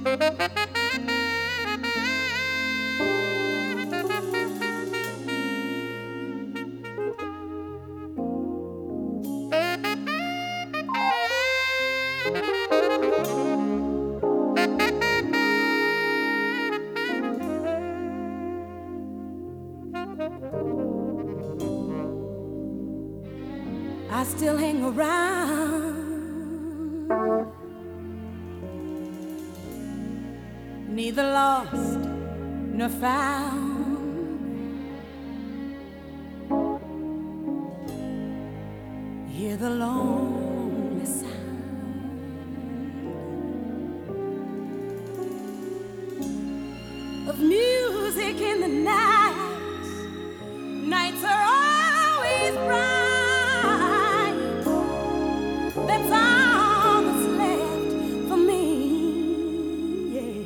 I still hang around, neither lost nor found. Hear the lonely sound of music in the night. Nights are always bright. That's all that's left for me, yeah.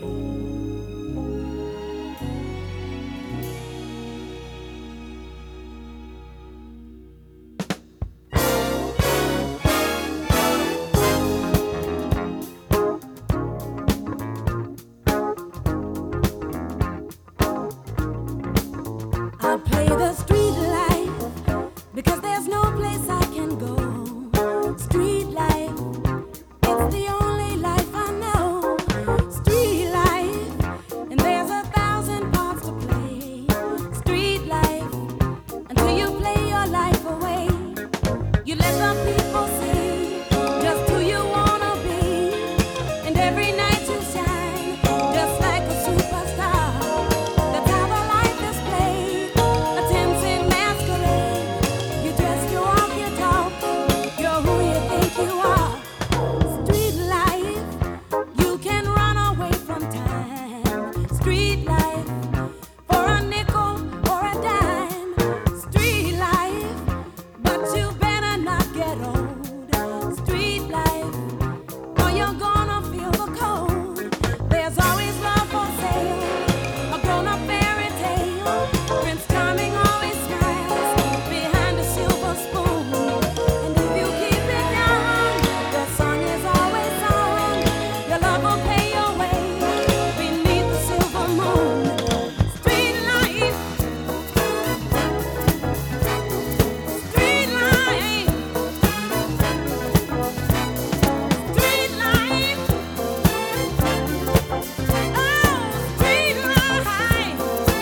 I play the street life because there's no place I can go. Street life, it's the only life I know. Street life, and there's 1,000 parts to play. Street life, until you play your life away. You let the people see just who you wanna be, and every night you shine just like a superstar. That's how the life is played, a tempting masquerade. You dress, you walk, you talk, you're who you think you are. Street life, you can run away from time. Street life, for a nickel or a dime. Street life, but you better not get old. Street life, or you're gonna feel the cold. There's always love for sale, a grown-up fairy tale. Prince Charming always smiles behind a silver spoon. And if you keep it young, your song is always sung. Your love will pay your way beneath the silver moon. Street life, street life, street life, oh, street life.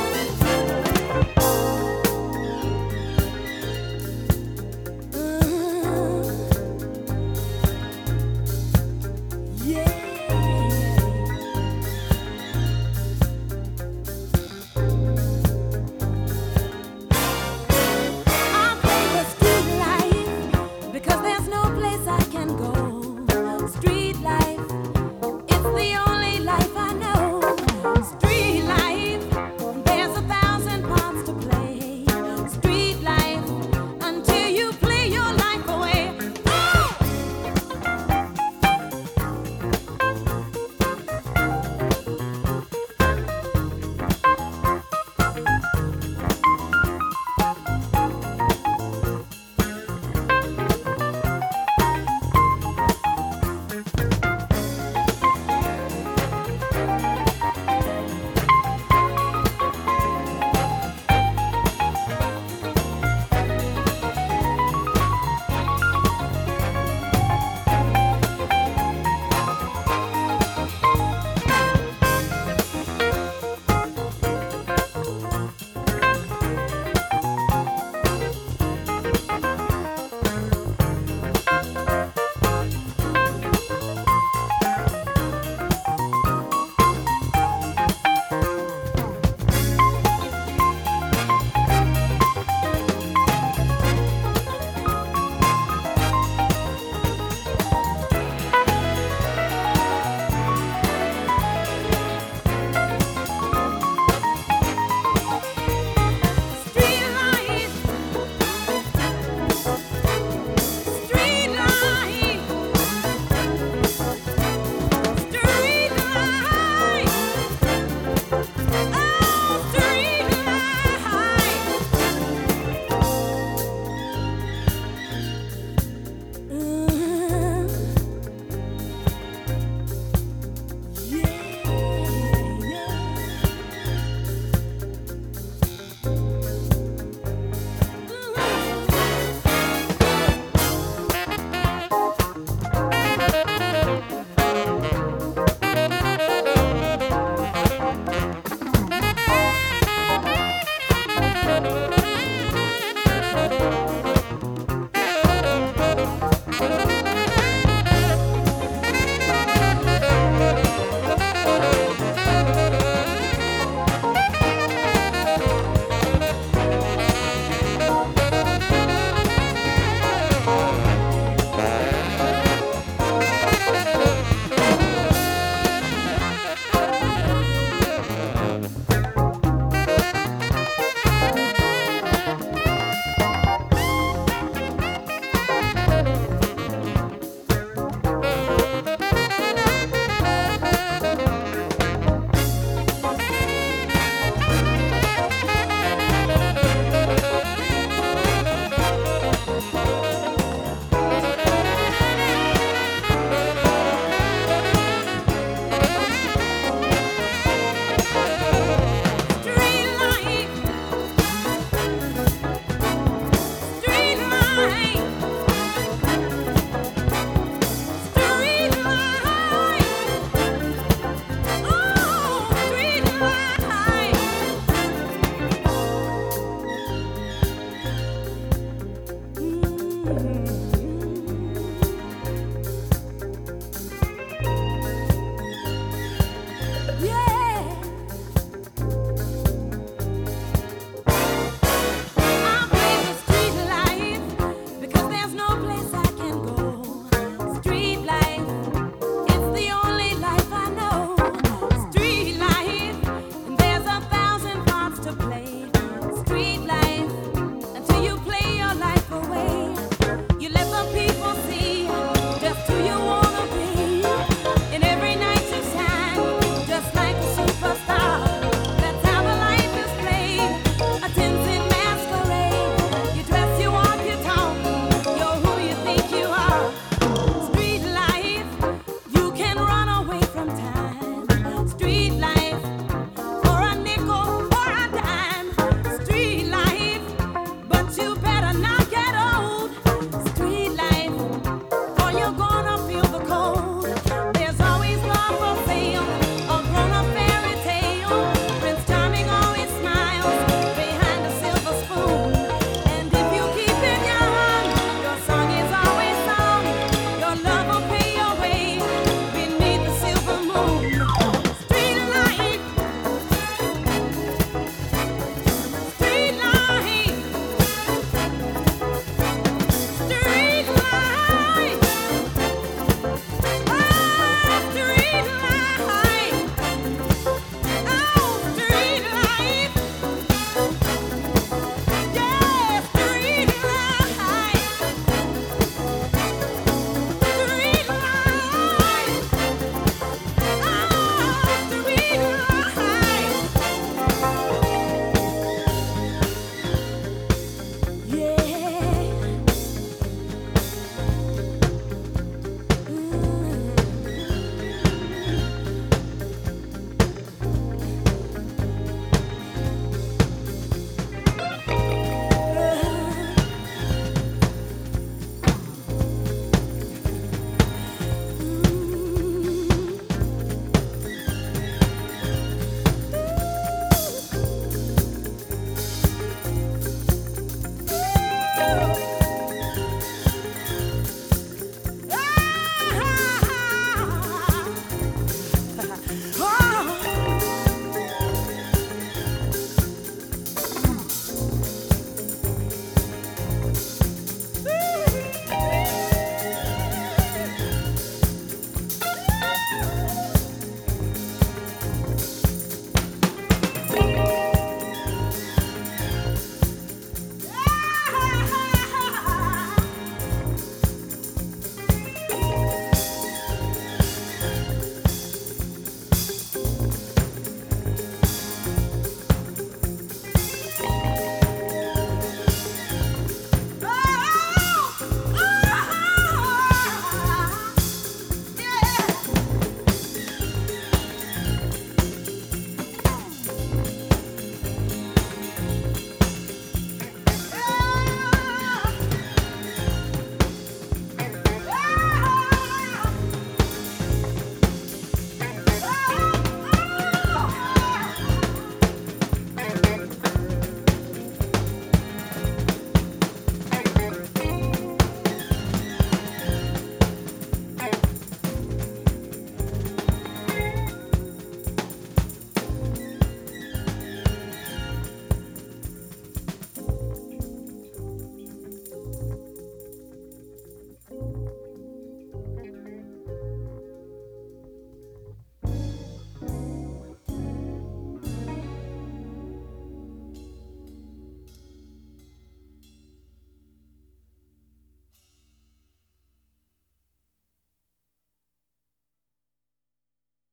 Yeah. I play the street life because there's no place I can go. Street life.